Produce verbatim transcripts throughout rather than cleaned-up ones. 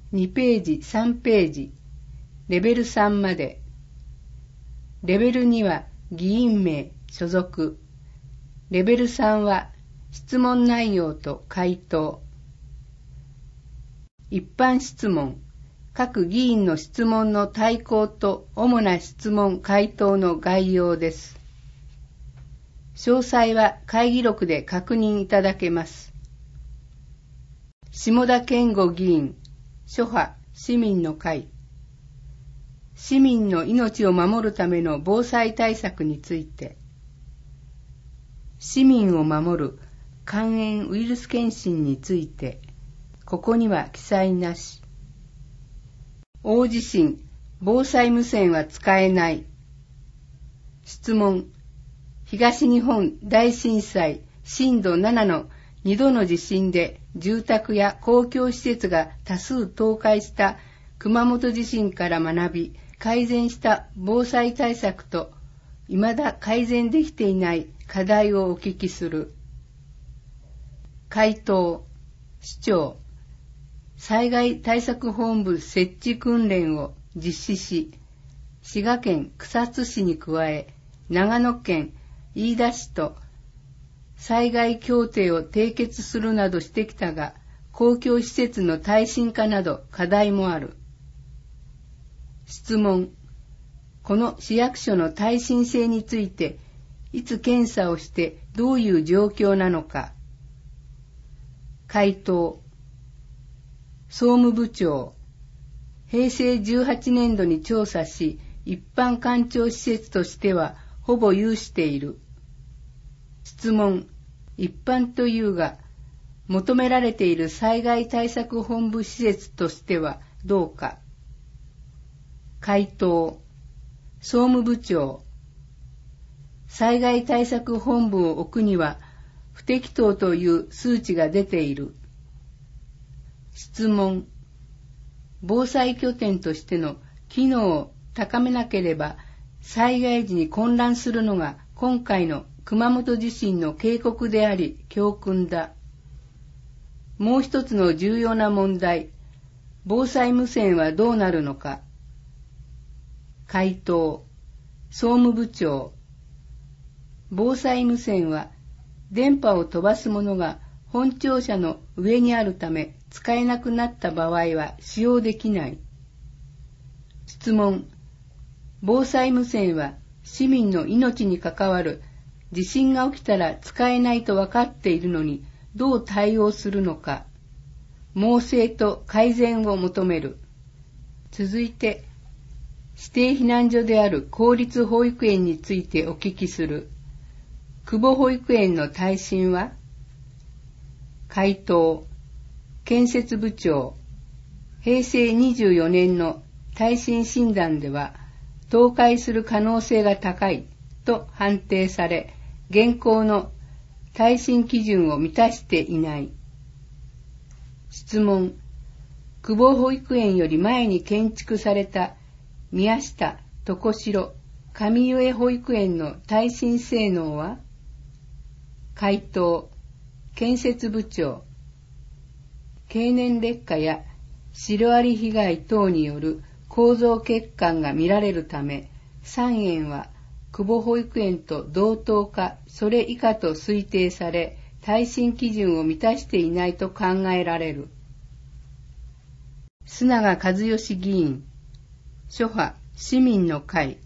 にページ、さんページ、レベルさんまで。レベルには議員名、所属。レベルさんは質問内容と回答。一般質問。各議員の質問の大綱と主な質問回答の概要です。詳細は会議録で確認いただけます。下田健吾議員、諸派市民の会。市民の命を守るための防災対策について。市民を守る肝炎ウイルス検診について、ここには記載なし。大地震、防災無線は使えない。質問。東日本大震災震度ななのにどの地震で住宅や公共施設が多数倒壊した熊本地震から学び、改善した防災対策と、未だ改善できていない課題をお聞きする。回答。市長。災害対策本部設置訓練を実施し、滋賀県草津市に加え、長野県飯田市と災害協定を締結するなどしてきたが、公共施設の耐震化など課題もある。質問。この市役所の耐震性について、いつ検査をしてどういう状況なのか。回答。総務部長。平成じゅうはちねんどに調査し、一般官庁施設としてはほぼ有している。質問。一般というが、求められている災害対策本部施設としてはどうか。回答。総務部長。災害対策本部を置くには不適当という数値が出ている。質問。防災拠点としての機能を高めなければ災害時に混乱するのが今回の熊本地震の警告であり教訓だ。もう一つの重要な問題、防災無線はどうなるのか。回答。総務部長。防災無線は電波を飛ばすものが本庁舎の上にあるため使えなくなった場合は使用できない。質問。防災無線は市民の命に関わる地震が起きたら使えないと分かっているのにどう対応するのか。猛省と改善を求める。続いて、指定避難所である公立保育園についてお聞きする。久保保育園の耐震は？回答。建設部長。平成にじゅうよねんの耐震診断では、倒壊する可能性が高いと判定され、現行の耐震基準を満たしていない。質問。久保保育園より前に建築された宮下、床代、上上保育園の耐震性能は？回答。建設部長。経年劣化やシロアリ被害等による構造欠陥が見られるため、さん園は久保保育園と同等かそれ以下と推定され、耐震基準を満たしていないと考えられる。須永和義議員、諸派市民の会。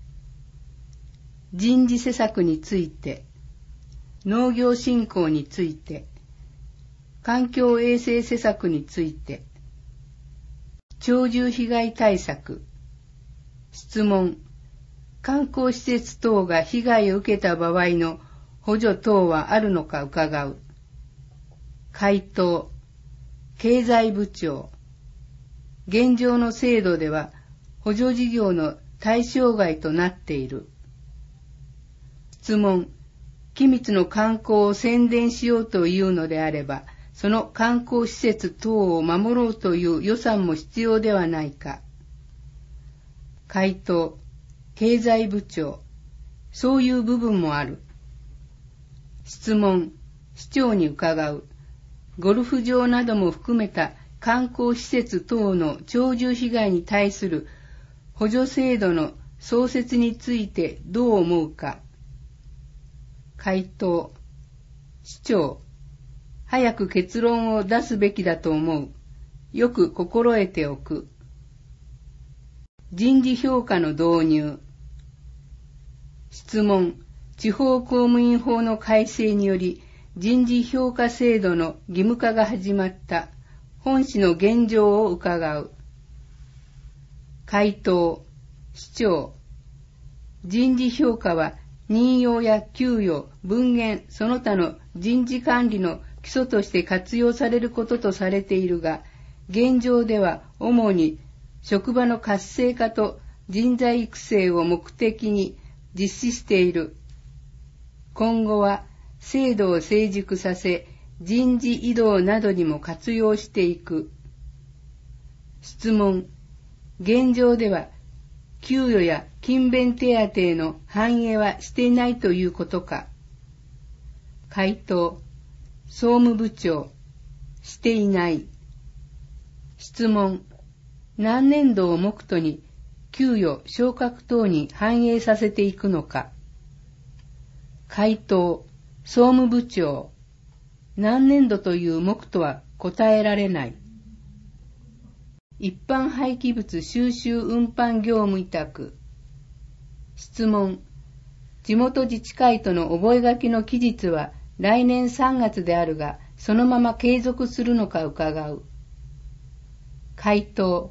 人事施策について、農業振興について、環境衛生施策について、鳥獣被害対策。質問。観光施設等が被害を受けた場合の補助等はあるのか伺う。回答。経済部長。現状の制度では補助事業の対象外となっている。質問。君津の観光を宣伝しようというのであれば、その観光施設等を守ろうという予算も必要ではないか。回答。経済部長。そういう部分もある。質問。市長に伺う。ゴルフ場なども含めた観光施設等の鳥獣被害に対する補助制度の創設についてどう思うか。回答。市長、早く結論を出すべきだと思う。よく心得ておく。人事評価の導入。質問。地方公務員法の改正により人事評価制度の義務化が始まった。本市の現状を伺う。回答。市長。人事評価は任用や給与、分減、その他の人事管理の基礎として活用されることとされているが、現状では主に職場の活性化と人材育成を目的に実施している。今後は制度を成熟させ、人事異動などにも活用していく。質問。現状では給与や勤勉手当への反映はしていないということか。回答。総務部長。していない。質問。何年度を目途に給与、昇格等に反映させていくのか。回答。総務部長。何年度という目途は答えられない。一般廃棄物収集運搬業務委託。質問。地元自治会との覚書の期日は来年さんがつであるが、そのまま継続するのか伺う。回答。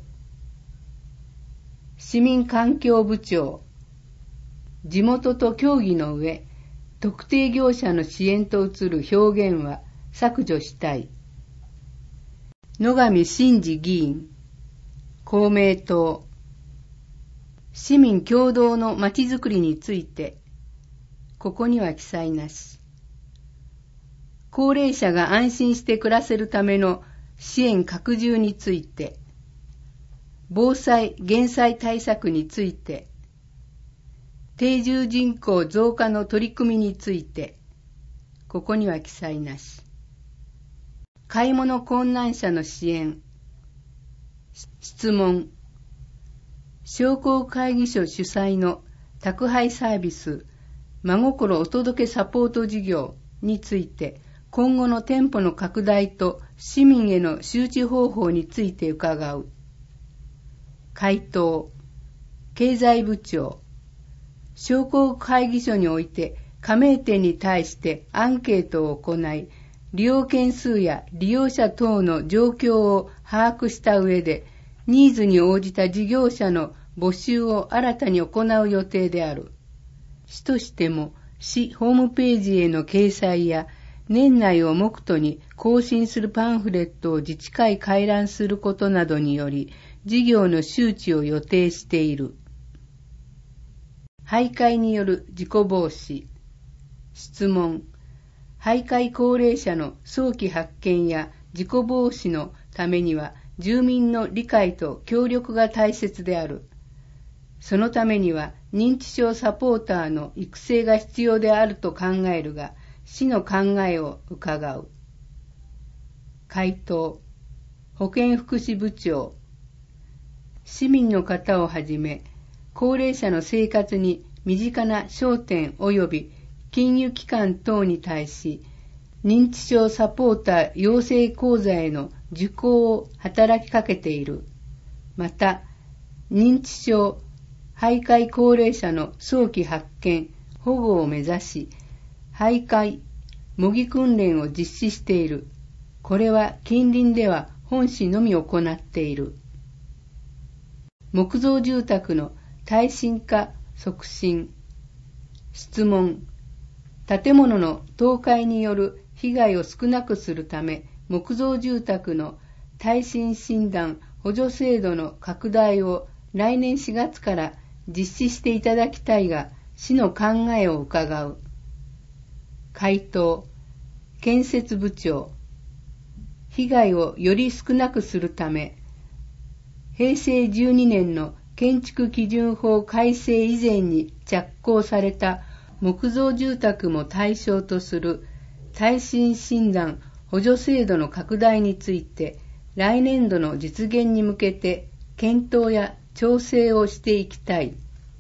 市民環境部長。地元と協議の上、特定業者の支援と移る表現は削除したい。野上真司議員。公明党。市民共同のまちづくりについて、ここには記載なし。高齢者が安心して暮らせるための支援拡充について、防災・減災対策について、定住人口増加の取り組みについて、ここには記載なし。買い物困難者の支援。質問。商工会議所主催の宅配サービス、真心お届けサポート事業について、今後の店舗の拡大と市民への周知方法について伺う。回答。経済部長。商工会議所において加盟店に対してアンケートを行い、利用件数や利用者等の状況を把握した上で、ニーズに応じた事業者の募集を新たに行う予定である。市としても、市ホームページへの掲載や、年内を目途に更新するパンフレットを自治会回覧することなどにより、事業の周知を予定している。徘徊による事故防止。質問。徘徊高齢者の早期発見や事故防止のためには、住民の理解と協力が大切である。そのためには認知症サポーターの育成が必要であると考えるが、市の考えを伺う。回答。保健福祉部長。市民の方をはじめ、高齢者の生活に身近な商店及び金融機関等に対し、認知症サポーター養成講座への受講を働きかけている。また、認知症、徘徊高齢者の早期発見、保護を目指し、徘徊、模擬訓練を実施している。これは近隣では本市のみ行っている。木造住宅の耐震化促進。質問。建物の倒壊による被害を少なくするため、木造住宅の耐震診断補助制度の拡大を来年しがつから実施していただきたいが、市の考えを伺う。回答。建設部長。被害をより少なくするため、へいせいじゅうにねんの建築基準法改正以前に着工された木造住宅も対象とする耐震診断補助制度の拡大について来年度の実現に向けて検討や調整をしていきたい。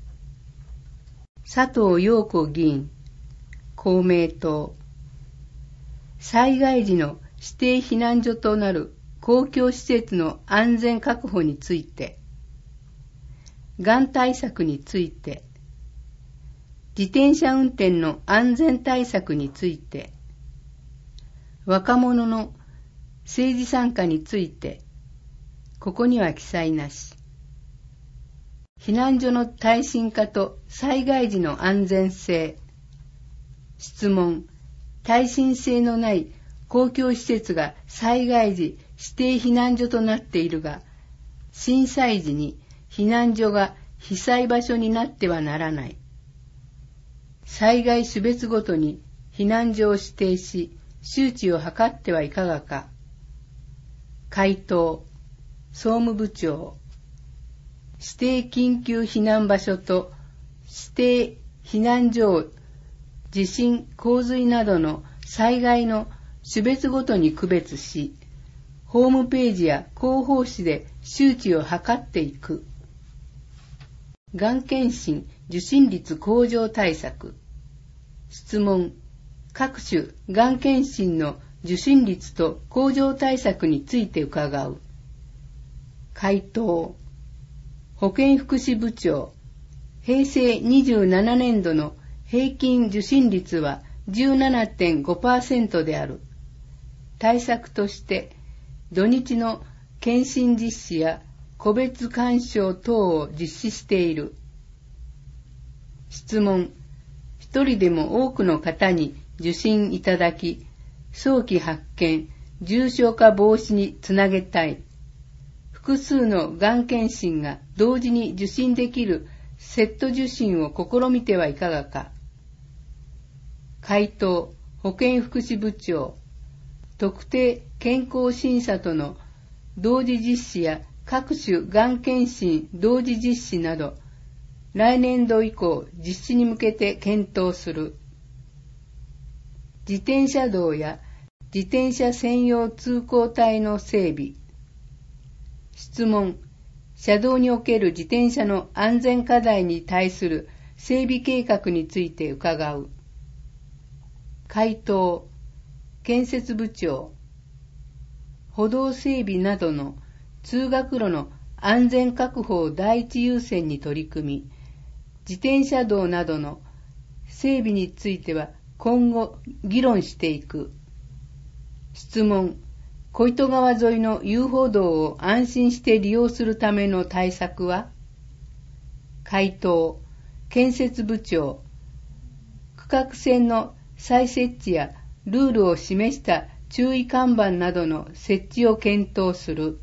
佐藤陽子議員、公明党。災害時の指定避難所となる公共施設の安全確保について、がん対策について、自転車運転の安全対策について、若者の政治参加について、ここには記載なし。避難所の耐震化と災害時の安全性。質問、耐震性のない公共施設が災害時指定避難所となっているが、震災時に避難所が被災場所になってはならない。災害種別ごとに避難所を指定し、周知を図ってはいかがか。回答、総務部長。指定緊急避難場所と指定避難所を地震、洪水などの災害の種別ごとに区別し、ホームページや広報誌で周知を図っていく。がん検診受診率向上対策。質問、各種がん検診の受診率と向上対策について伺う。回答、保健福祉部長。平成にじゅうななねん度の平均受診率は じゅうななてんごパーセント である。対策として、土日の検診実施や個別勧奨等を実施している。質問、一人でも多くの方に受診いただき、早期発見、重症化防止につなげたい。複数のがん検診が同時に受診できるセット受診を試みてはいかがか。回答、保健福祉部長。特定健康審査との同時実施や各種がん検診同時実施など、来年度以降実施に向けて検討する。自転車道や自転車専用通行帯の整備。質問、車道における自転車の安全課題に対する整備計画について伺う。回答、建設部長。歩道整備などの通学路の安全確保を第一優先に取り組み、自転車道などの整備については今後議論していく。質問、小糸川沿いの遊歩道を安心して利用するための対策は？回答、建設部長。区画線の再設置やルールを示した注意看板などの設置を検討する。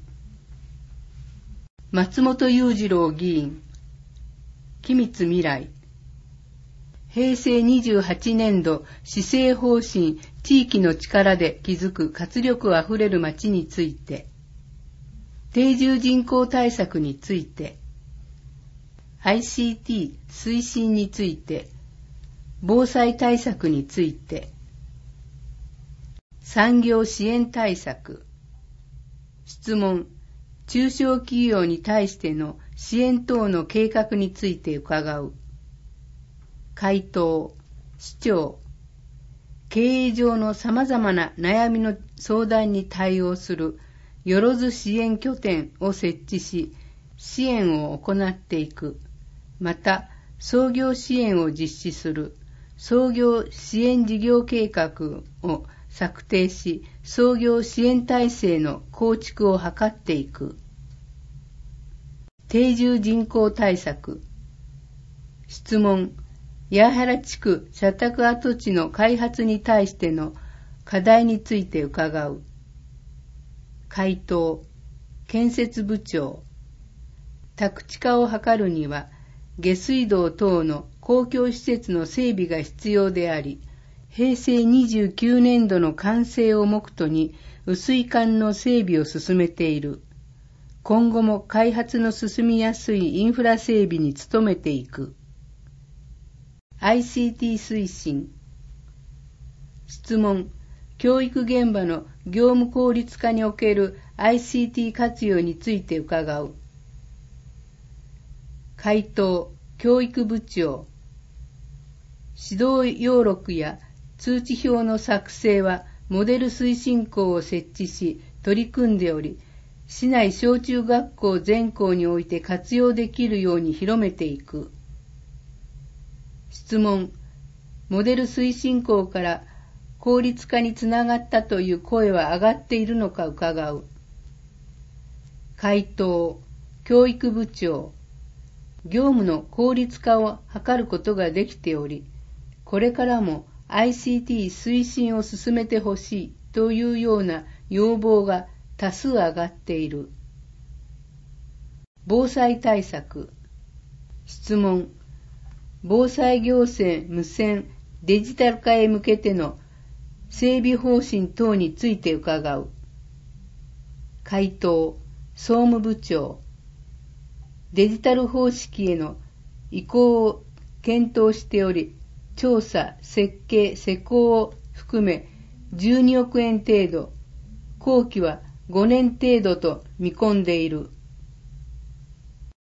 松本裕次郎議員。君津未来。平成にじゅうはちねん度施政方針地域の力で築く活力あふれる街について、定住人口対策について、アイシーティー 推進について、防災対策について、産業支援対策。質問、中小企業に対しての支援等の計画について伺う。回答、市長。経営上の様々な悩みの相談に対応するよろず支援拠点を設置し、支援を行っていく。また、創業支援を実施する創業支援事業計画を策定し、創業支援体制の構築を図っていく。定住人口対策。質問、八原地区社宅跡地の開発に対しての課題について伺う。回答、建設部長。宅地化を図るには、下水道等の公共施設の整備が必要であり、平成にじゅうきゅうねん度の完成を目途に雨水管の整備を進めている。今後も開発の進みやすいインフラ整備に努めていく。アイシーティー 推進。質問、 教育現場の業務効率化における アイシーティー 活用について伺う。回答、教育部長。指導要録や通知表の作成はモデル推進校を設置し取り組んでおり、市内小中学校全校において活用できるように広めていく。質問。モデル推進校から効率化につながったという声は上がっているのか伺う。回答。教育部長。業務の効率化を図ることができており、これからも アイシーティー 推進を進めてほしいというような要望が多数上がっている。防災対策。質問。防災行政無線デジタル化へ向けての整備方針等について伺う。回答。総務部長。デジタル方式への移行を検討しており、調査、設計、施工を含めじゅうにおくえん程度、工期はごねん程度と見込んでいる。